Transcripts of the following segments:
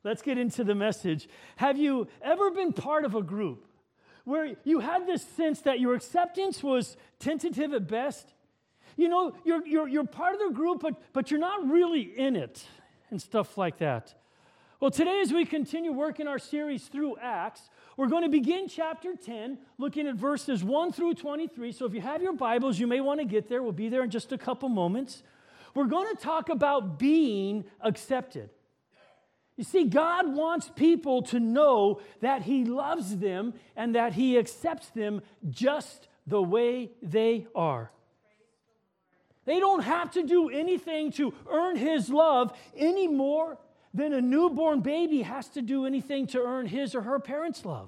Let's get into the message. Have you ever been part of a group where you had this sense that your acceptance was tentative at best? You know, you're part of the group, but you're not really in it and stuff like that. Well, today as we continue working our series through Acts, we're going to begin chapter 10, looking at verses 1 through 23. So if you have your Bibles, you may want to get there. We'll be there in just a couple moments. We're going to talk about being accepted. You see, God wants people to know that He loves them and that He accepts them just the way they are. They don't have to do anything to earn His love any more than a newborn baby has to do anything to earn his or her parents' love.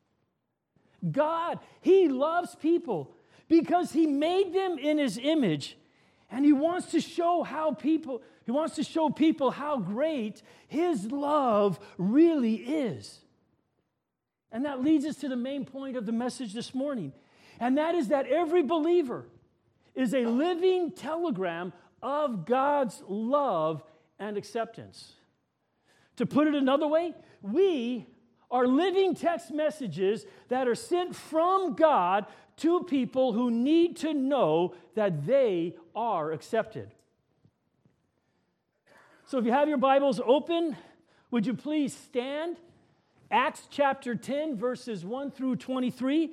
God, He loves people because He made them in His image, and He wants to show people how great His love really is. And that leads us to the main point of the message this morning, and that is that every believer is a living telegram of God's love and acceptance. To put it another way, we are living text messages that are sent from God to people who need to know that they are accepted. So if you have your Bibles open, would you please stand? Acts chapter 10, verses 1 through 23.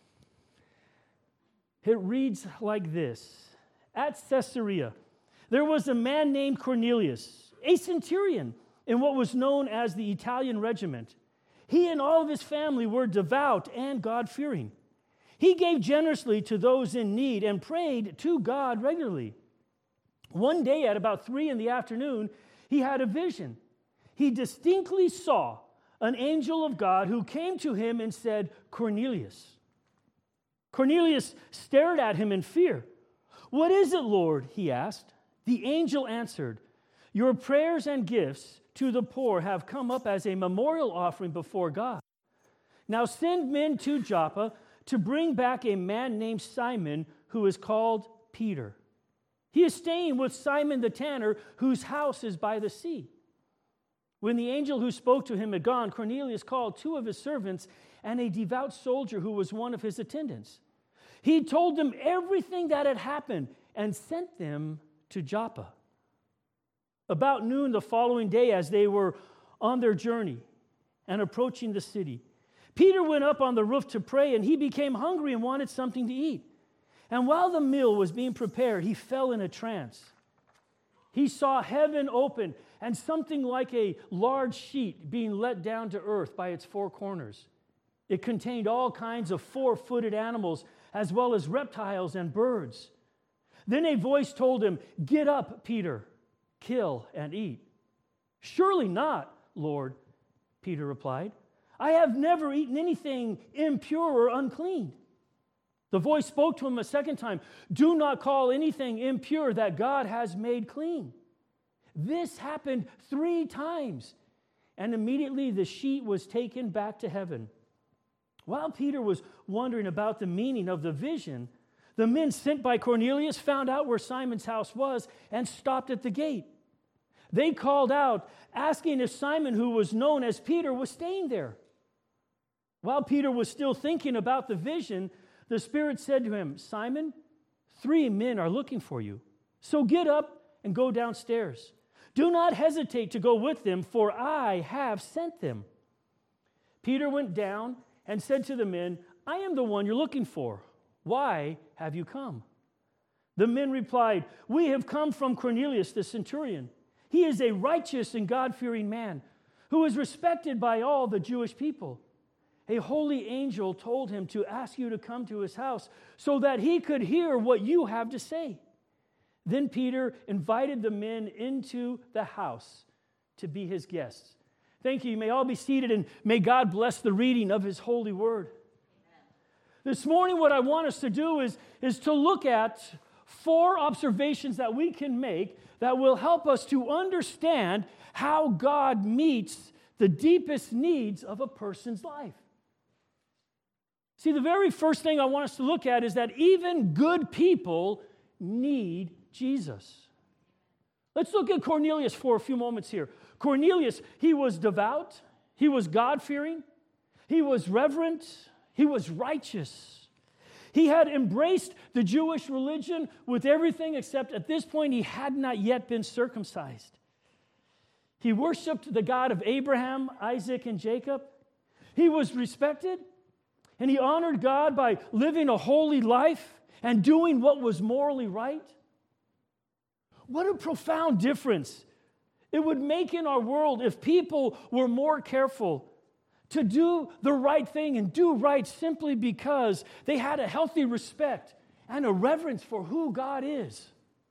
It reads like this. At Caesarea, there was a man named Cornelius, a centurion in what was known as the Italian regiment. He and all of his family were devout and God-fearing. He gave generously to those in need and prayed to God regularly. One day at about 3 p.m, he had a vision. He distinctly saw an angel of God who came to him and said, "Cornelius." Cornelius stared at him in fear. "What is it, Lord?" he asked. The angel answered, "Your prayers and gifts to the poor have come up as a memorial offering before God. Now send men to Joppa to bring back a man named Simon who is called Peter. He is staying with Simon the tanner, whose house is by the sea." When the angel who spoke to him had gone, Cornelius called 2 of his servants and a devout soldier who was one of his attendants. He told them everything that had happened and sent them to Joppa. About noon the following day, as they were on their journey and approaching the city, Peter went up on the roof to pray, and he became hungry and wanted something to eat. And while the meal was being prepared, he fell in a trance. He saw heaven open and something like a large sheet being let down to earth by its 4 corners. It contained all kinds of 4-footed animals, as well as reptiles and birds. Then a voice told him, "Get up, Peter. Kill and eat." "Surely not, Lord," Peter replied. "I have never eaten anything impure or unclean." The voice spoke to him a second time. "Do not call anything impure that God has made clean." This happened 3 times, and immediately the sheet was taken back to heaven. While Peter was wondering about the meaning of the vision, the men sent by Cornelius found out where Simon's house was and stopped at the gate. They called out, asking if Simon, who was known as Peter, was staying there. While Peter was still thinking about the vision, the Spirit said to him, "Simon, 3 men are looking for you. So get up and go downstairs. Do not hesitate to go with them, for I have sent them." Peter went down and said to the men, "I am the one you're looking for. Why have you come?" The men replied, "We have come from Cornelius the centurion. He is a righteous and God-fearing man who is respected by all the Jewish people. A holy angel told him to ask you to come to his house so that he could hear what you have to say." Then Peter invited the men into the house to be his guests. Thank you. You may all be seated, and may God bless the reading of His holy word. Amen. This morning, what I want us to do is to look at 4 observations that we can make that will help us to understand how God meets the deepest needs of a person's life. See, the very first thing I want us to look at is that even good people need Jesus. Let's look at Cornelius for a few moments here. Cornelius, he was devout, he was God-fearing, he was reverent, he was righteous. He had embraced the Jewish religion with everything except at this point he had not yet been circumcised. He worshiped the God of Abraham, Isaac, and Jacob. He was respected, and he honored God by living a holy life and doing what was morally right. What a profound difference it would make in our world if people were more careful to do the right thing and do right simply because they had a healthy respect and a reverence for who God is.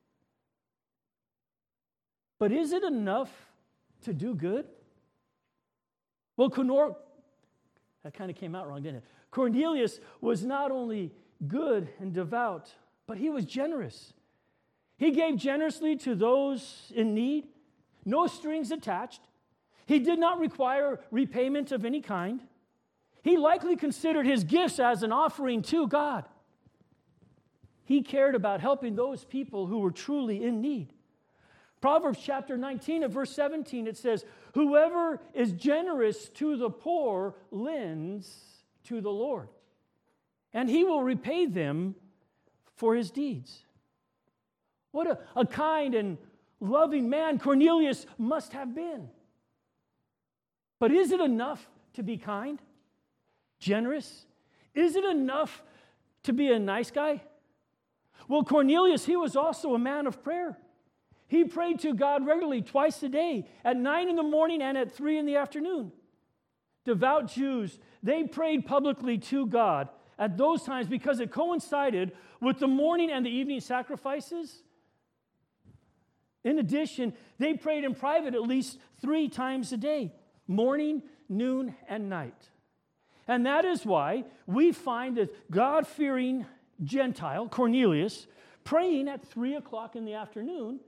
But is it enough to do good? Well, that kind of came out wrong, didn't it? Cornelius was not only good and devout, but he was generous. He gave generously to those in need, no strings attached. He did not require repayment of any kind. He likely considered his gifts as an offering to God. He cared about helping those people who were truly in need. Proverbs chapter 19 and verse 17, it says, "Whoever is generous to the poor lends to the Lord, and he will repay them for his deeds." What a kind and loving man Cornelius must have been. But is it enough to be kind, generous? Is it enough to be a nice guy? Well, Cornelius, he was also a man of prayer. He prayed to God regularly twice a day, at 9 in the morning and at 3 in the afternoon. Devout Jews, they prayed publicly to God at those times because it coincided with the morning and the evening sacrifices. In addition, they prayed in private at least 3 times a day, morning, noon, and night. And that is why we find the God-fearing Gentile, Cornelius, praying at 3 o'clock in the afternoon,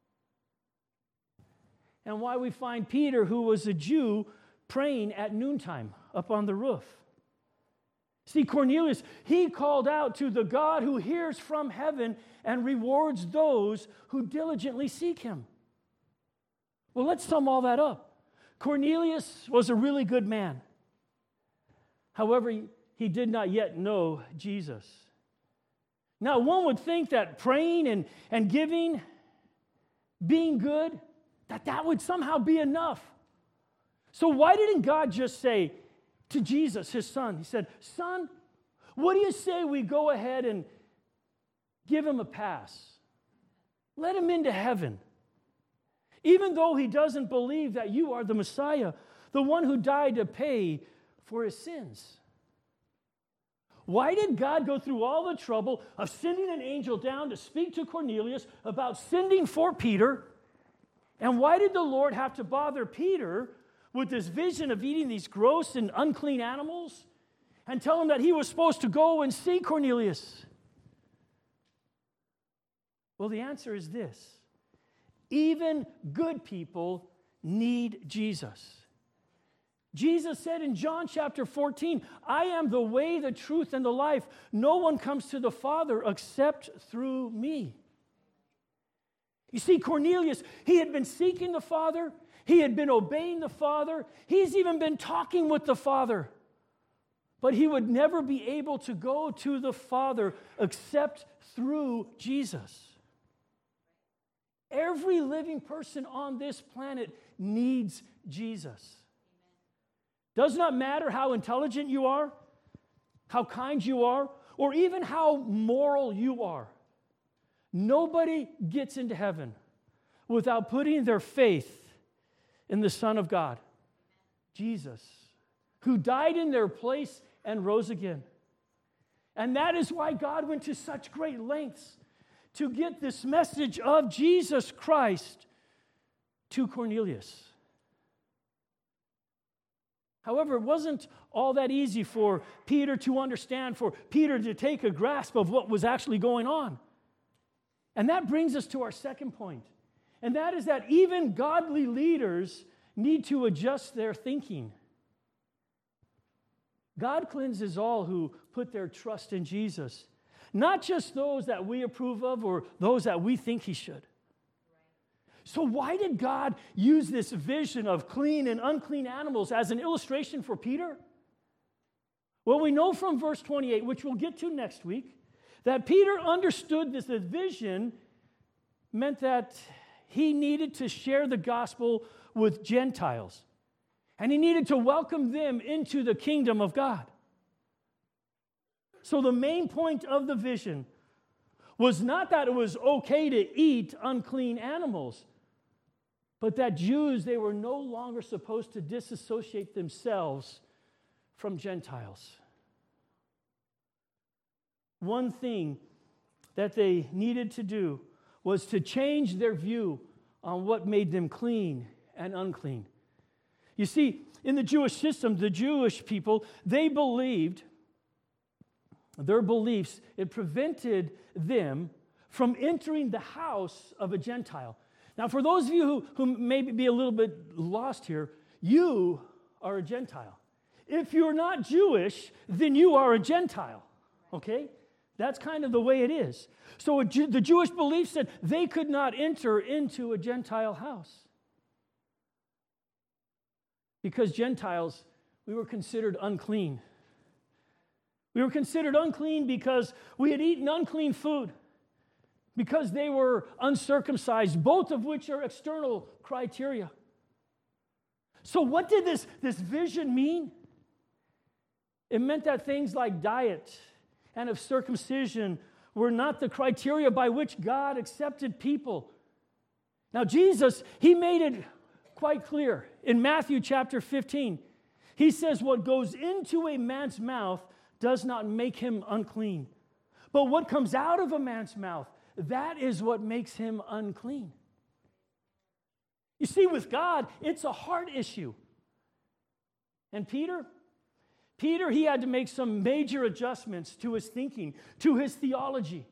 and why we find Peter, who was a Jew, praying at noontime up on the roof. See, Cornelius, he called out to the God who hears from heaven and rewards those who diligently seek him. Well, let's sum all that up. Cornelius was a really good man. However, he did not yet know Jesus. Now, one would think that praying and giving, being good, that would somehow be enough. So why didn't God just say to Jesus, his son, he said, "Son, what do you say we go ahead and give him a pass? Let him into heaven. Even though he doesn't believe that you are the Messiah, the one who died to pay for his sins." Why did God go through all the trouble of sending an angel down to speak to Cornelius about sending for Peter? And why did the Lord have to bother Peter with this vision of eating these gross and unclean animals and tell him that he was supposed to go and see Cornelius? Well, the answer is this: even good people need Jesus. Jesus said in John chapter 14, "I am the way, the truth, and the life. No one comes to the Father except through me." You see, Cornelius, he had been seeking the Father. He had been obeying the Father. He's even been talking with the Father. But he would never be able to go to the Father except through Jesus. Every living person on this planet needs Jesus. Does not matter how intelligent you are, how kind you are, or even how moral you are. Nobody gets into heaven without putting their faith in the Son of God, Jesus, who died in their place and rose again. And that is why God went to such great lengths to get this message of Jesus Christ to Cornelius. However, it wasn't all that easy for Peter to understand, for Peter to take a grasp of what was actually going on. And that brings us to our second point, and that is that even godly leaders need to adjust their thinking. God cleanses all who put their trust in Jesus, not just those that we approve of or those that we think he should. So why did God use this vision of clean and unclean animals as an illustration for Peter? Well, we know from verse 28, which we'll get to next week, that Peter understood this vision meant that he needed to share the gospel with Gentiles. And he needed to welcome them into the kingdom of God. So the main point of the vision was not that it was okay to eat unclean animals, but that Jews, they were no longer supposed to disassociate themselves from Gentiles. One thing that they needed to do was to change their view on what made them clean and unclean. You see, in the Jewish system, the Jewish people, they believed, their beliefs, it prevented them from entering the house of a Gentile. Now, for those of you who may be a little bit lost here, you are a Gentile. If you're not Jewish, then you are a Gentile, okay? That's kind of the way it is. So the Jewish belief said they could not enter into a Gentile house. Because Gentiles, we were considered unclean. We were considered unclean because we had eaten unclean food, because they were uncircumcised, both of which are external criteria. So what did this vision mean? It meant that things like diet and of circumcision were not the criteria by which God accepted people. Now Jesus, he made it quite clear. In Matthew chapter 15, he says, what goes into a man's mouth does not make him unclean. But what comes out of a man's mouth, that is what makes him unclean. You see, with God, it's a heart issue. And Peter, he had to make some major adjustments to his thinking, to his theology.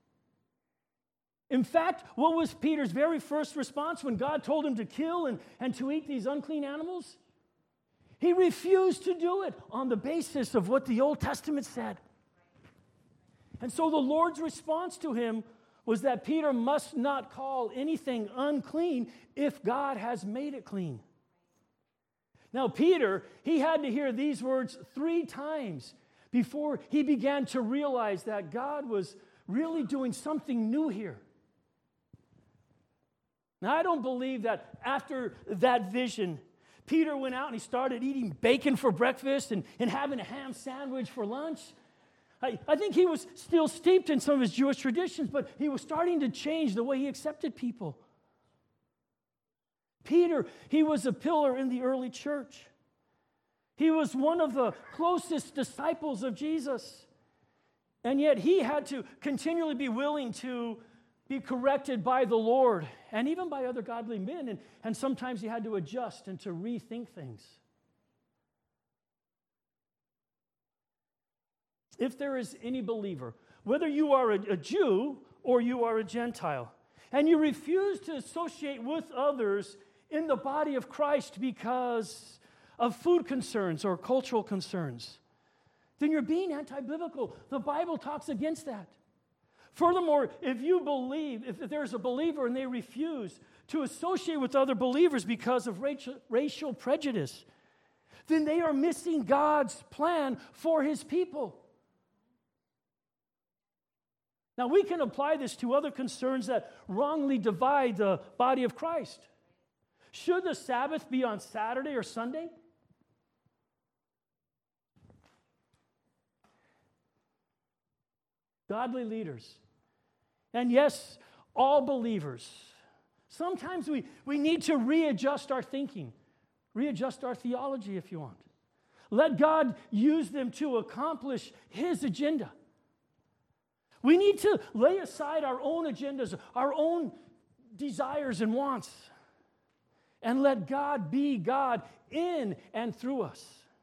In fact, what was Peter's very first response when God told him to kill and to eat these unclean animals? He refused to do it on the basis of what the Old Testament said. And so the Lord's response to him was that Peter must not call anything unclean if God has made it clean. Now, Peter, he had to hear these words 3 times before he began to realize that God was really doing something new here. Now, I don't believe that after that vision, Peter went out and he started eating bacon for breakfast and having a ham sandwich for lunch. I think he was still steeped in some of his Jewish traditions, but he was starting to change the way he accepted people. Peter, he was a pillar in the early church. He was one of the closest disciples of Jesus. And yet he had to continually be willing to be corrected by the Lord and even by other godly men. And sometimes he had to adjust and to rethink things. If there is any believer, whether you are a Jew or you are a Gentile, and you refuse to associate with others in the body of Christ because of food concerns or cultural concerns, then you're being anti-biblical. The Bible talks against that. Furthermore, if there's a believer and they refuse to associate with other believers because of racial prejudice, then they are missing God's plan for his people. Now, we can apply this to other concerns that wrongly divide the body of Christ. Should the Sabbath be on Saturday or Sunday? Godly leaders, and yes, all believers, sometimes we need to readjust our thinking, readjust our theology if you want. Let God use them to accomplish his agenda. We need to lay aside our own agendas, our own desires and wants, and let God be God in and through us.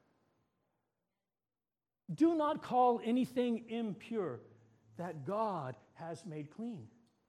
Do not call anything impure that God has made clean.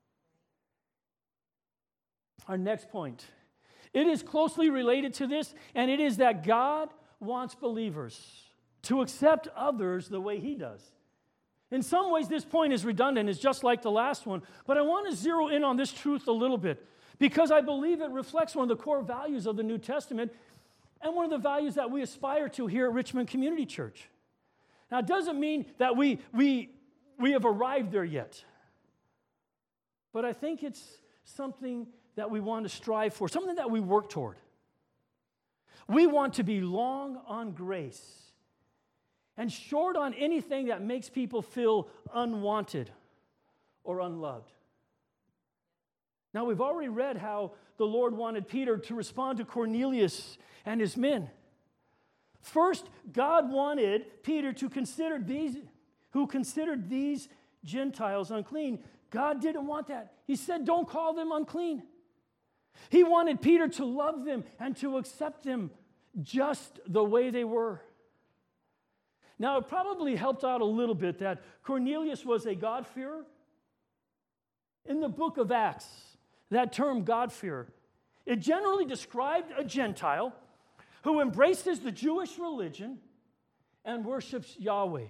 Our next point. It is closely related to this, and it is that God wants believers to accept others the way he does. In some ways, this point is redundant. It's just like the last one. But I want to zero in on this truth a little bit. because I believe it reflects one of the core values of the New Testament and one of the values that we aspire to here at Richmond Community Church. Now, it doesn't mean that we have arrived there yet, but I think it's something that we want to strive for, something that we work toward. We want to be long on grace and short on anything that makes people feel unwanted or unloved. Now, we've already read how the Lord wanted Peter to respond to Cornelius and his men. First, God wanted Peter to consider these who considered these Gentiles unclean. God didn't want that. He said, don't call them unclean. He wanted Peter to love them and to accept them just the way they were. Now, it probably helped out a little bit that Cornelius was a God-fearer. In the book of Acts, that term God-fearer, it generally described a Gentile who embraces the Jewish religion and worships Yahweh,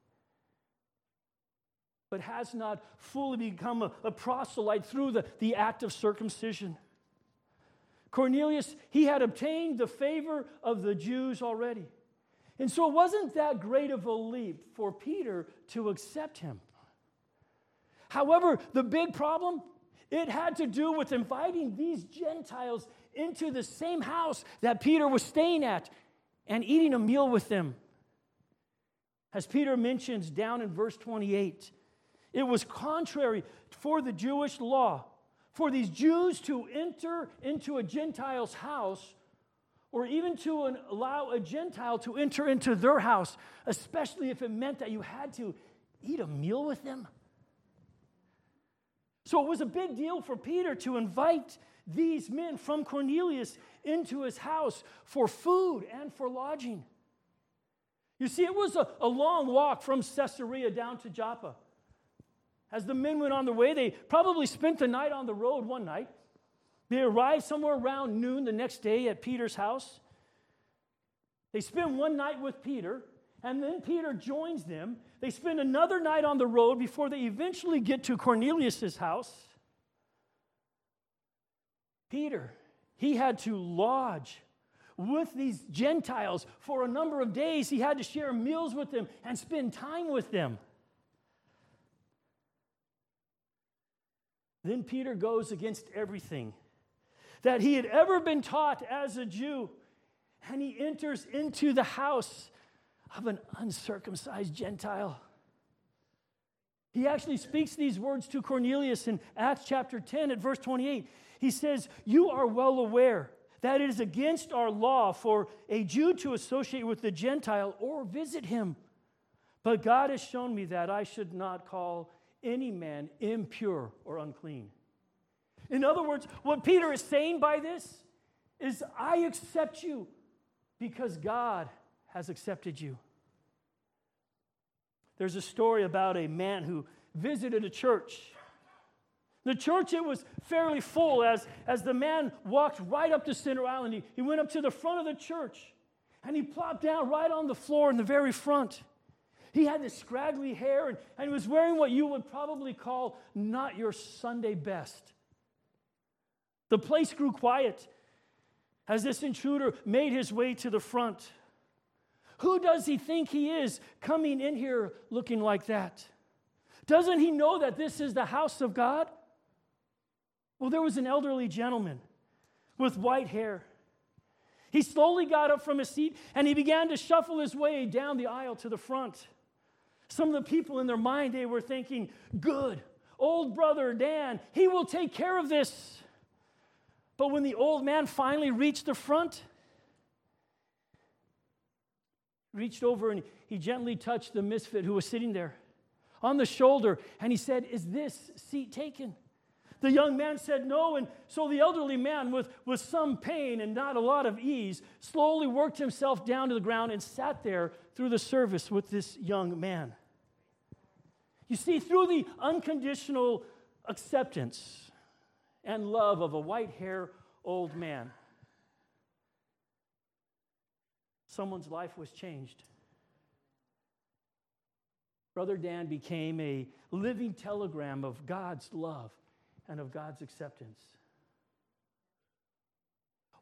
but has not fully become a proselyte through the act of circumcision. Cornelius, he had obtained the favor of the Jews already. And so it wasn't that great of a leap for Peter to accept him. However, the big problem, it had to do with inviting these Gentiles into the same house that Peter was staying at and eating a meal with them. As Peter mentions down in verse 28, it was contrary for the Jewish law for these Jews to enter into a Gentile's house or even to allow a Gentile to enter into their house, especially if it meant that you had to eat a meal with them. So it was a big deal for Peter to invite these men from Cornelius into his house for food and for lodging. You see, it was a long walk from Caesarea down to Joppa. As the men went on their way, they probably spent the night on the road one night. They arrived somewhere around noon the next day at Peter's house. They spend one night with Peter, and then Peter joins them. They spend another night on the road before they eventually get to Cornelius' house. Peter, he had to lodge with these Gentiles for a number of days. He had to share meals with them and spend time with them. Then Peter goes against everything that he had ever been taught as a Jew, and he enters into the house of an uncircumcised Gentile. He actually speaks these words to Cornelius in Acts chapter 10 at verse 28. He says, "You are well aware that it is against our law for a Jew to associate with the Gentile or visit him. But God has shown me that I should not call any man impure or unclean." In other words, what Peter is saying by this is, I accept you because God has accepted you. There's a story about a man who visited a church. The church, it was fairly full as the man walked right up to Center Island. He went up to the front of the church, and he plopped down right on the floor in the very front. He had this scraggly hair, and he was wearing what you would probably call not your Sunday best. The place grew quiet as this intruder made his way to the front. Who does he think he is coming in here looking like that? Doesn't he know that this is the house of God? Well, there was an elderly gentleman with white hair. He slowly got up from his seat, and he began to shuffle his way down the aisle to the front. Some of the people in their mind, they were thinking, good, old brother Dan, he will take care of this. But when the old man finally reached the front, reached over and he gently touched the misfit who was sitting there on the shoulder, and he said, "Is this seat taken?" The young man said no, and so the elderly man, with some pain and not a lot of ease, slowly worked himself down to the ground and sat there through the service with this young man. You see, through the unconditional acceptance and love of a white-haired old man, someone's life was changed. Brother Dan became a living telegram of God's love and of God's acceptance.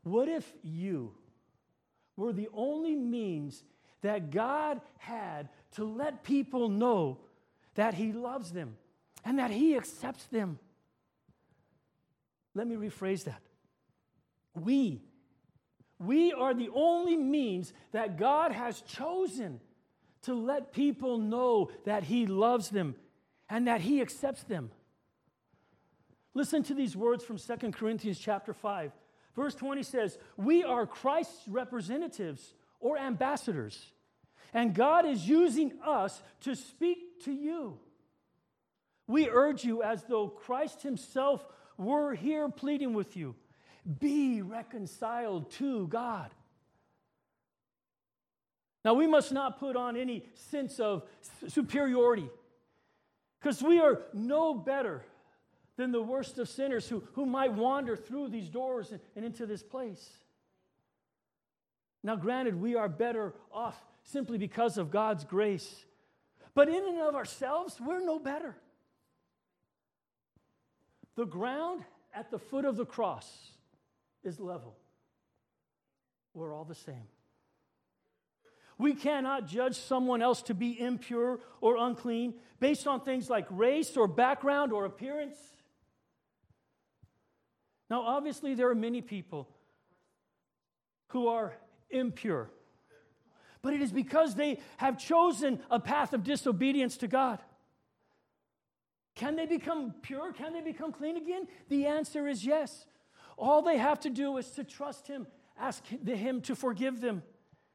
What if you were the only means that God had to let people know that He loves them and that He accepts them? Let me rephrase that. We are the only means that God has chosen to let people know that He loves them and that He accepts them. Listen to these words from 2 Corinthians chapter 5. Verse 20 says, "We are Christ's representatives or ambassadors, and God is using us to speak to you. We urge you as though Christ Himself were here pleading with you. Be reconciled to God." Now, we must not put on any sense of superiority, because we are no better than the worst of sinners who might wander through these doors and into this place. Now, granted, we are better off simply because of God's grace, but in and of ourselves, we're no better. The ground at the foot of the cross is level. We're all the same. We cannot judge someone else to be impure or unclean based on things like race or background or appearance. Now, obviously, there are many people who are impure, but it is because they have chosen a path of disobedience to God. Can they become pure? Can they become clean again? The answer is yes. All they have to do is to trust Him, ask Him to forgive them.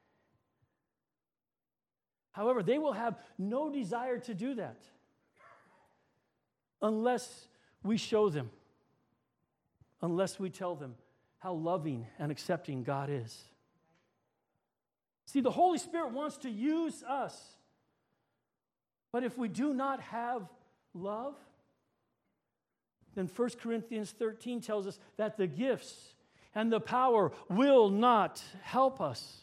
However, they will have no desire to do that unless we show them, unless we tell them how loving and accepting God is. See, the Holy Spirit wants to use us, but if we do not have love, then 1 Corinthians 13 tells us that the gifts and the power will not help us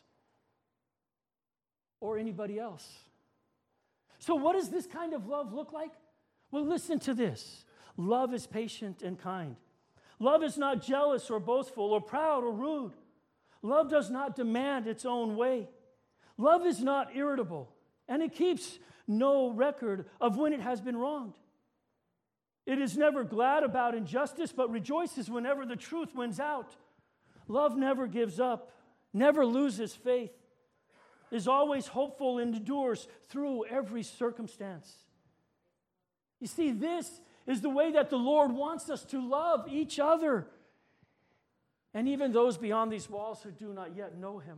or anybody else. So what does this kind of love look like? Well, listen to this. Love is patient and kind. Love is not jealous or boastful or proud or rude. Love does not demand its own way. Love is not irritable, and it keeps no record of when it has been wronged. It is never glad about injustice, but rejoices whenever the truth wins out. Love never gives up, never loses faith, is always hopeful, and endures through every circumstance. You see, this is the way that the Lord wants us to love each other, and even those beyond these walls who do not yet know Him.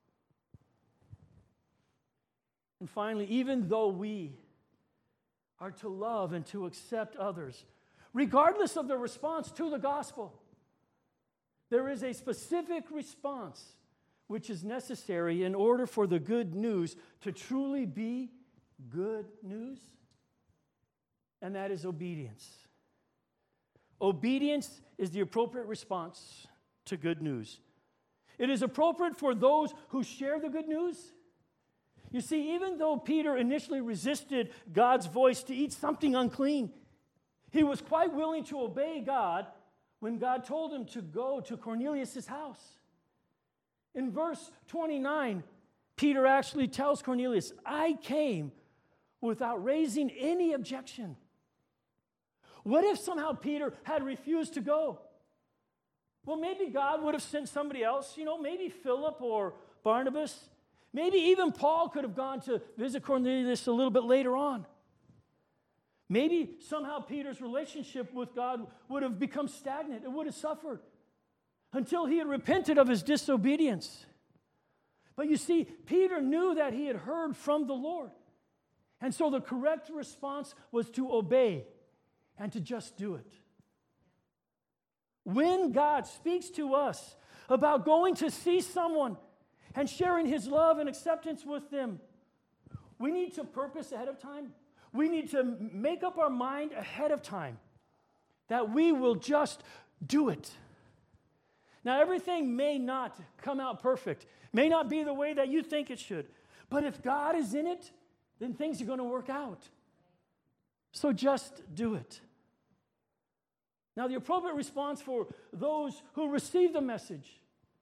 And finally, even though we are to love and to accept others, regardless of their response to the gospel, there is a specific response which is necessary in order for the good news to truly be good news, and that is obedience. Obedience is the appropriate response to good news. It is appropriate for those who share the good news. You see, even though Peter initially resisted God's voice to eat something unclean, he was quite willing to obey God when God told him to go to Cornelius' house. In verse 29, Peter actually tells Cornelius, "I came without raising any objection." What if somehow Peter had refused to go? Well, maybe God would have sent somebody else, maybe Philip or Barnabas. Maybe even Paul could have gone to visit Cornelius a little bit later on. Maybe somehow Peter's relationship with God would have become stagnant. It would have suffered until he had repented of his disobedience. But you see, Peter knew that he had heard from the Lord. And so the correct response was to obey and to just do it. When God speaks to us about going to see someone and sharing His love and acceptance with them, we need to purpose ahead of time. We need to make up our mind ahead of time that we will just do it. Now, everything may not come out perfect, may not be the way that you think it should, but if God is in it, then things are going to work out. So just do it. Now, the appropriate response for those who receive the message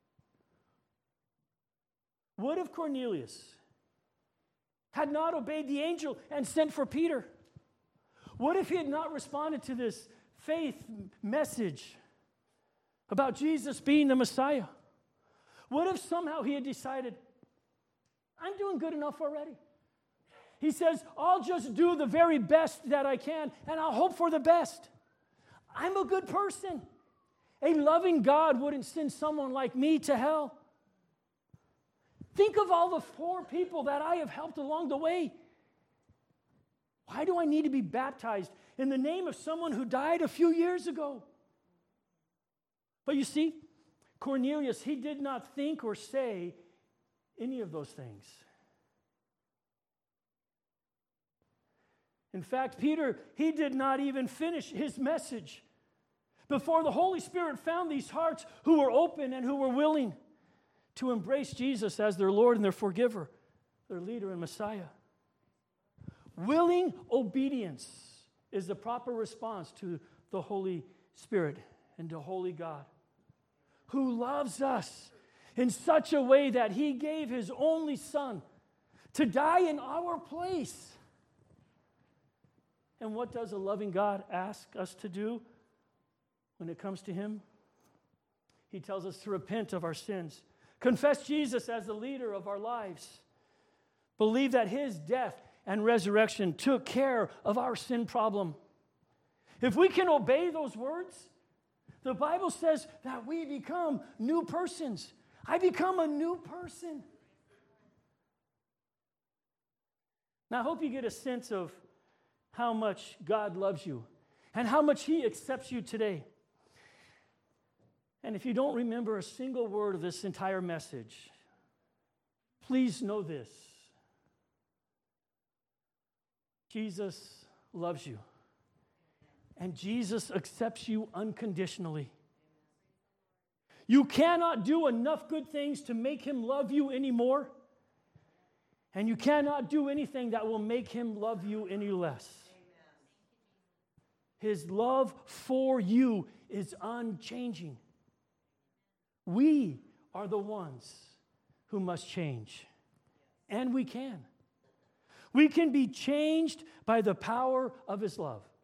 What if Cornelius had not obeyed the angel and sent for Peter? What if he had not responded to this faith message about Jesus being the Messiah? What if somehow he had decided, I'm doing good enough already? He says, I'll just do the very best that I can, and I'll hope for the best. I'm a good person. A loving God wouldn't send someone like me to hell. Think of all the poor people that I have helped along the way. Why do I need to be baptized in the name of someone who died a few years ago? But you see, Cornelius, he did not think or say any of those things. In fact, Peter, he did not even finish his message before the Holy Spirit found these hearts who were open and who were willing to embrace Jesus as their Lord and their forgiver, their leader and Messiah. Willing obedience is the proper response to the Holy Spirit and to Holy God, who loves us in such a way that he gave his only Son to die in our place. And what does a loving God ask us to do when it comes to him? He tells us to repent of our sins, confess Jesus as the leader of our lives, believe that his death and resurrection took care of our sin problem. If we can obey those words, the Bible says that we become new persons. I become a new person. Now, I hope you get a sense of how much God loves you and how much he accepts you today. And if you don't remember a single word of this entire message, please know this. Jesus loves you. And Jesus accepts you unconditionally. You cannot do enough good things to make him love you anymore. And you cannot do anything that will make him love you any less. His love for you is unchanging. We are the ones who must change. And we can. We can be changed by the power of his love.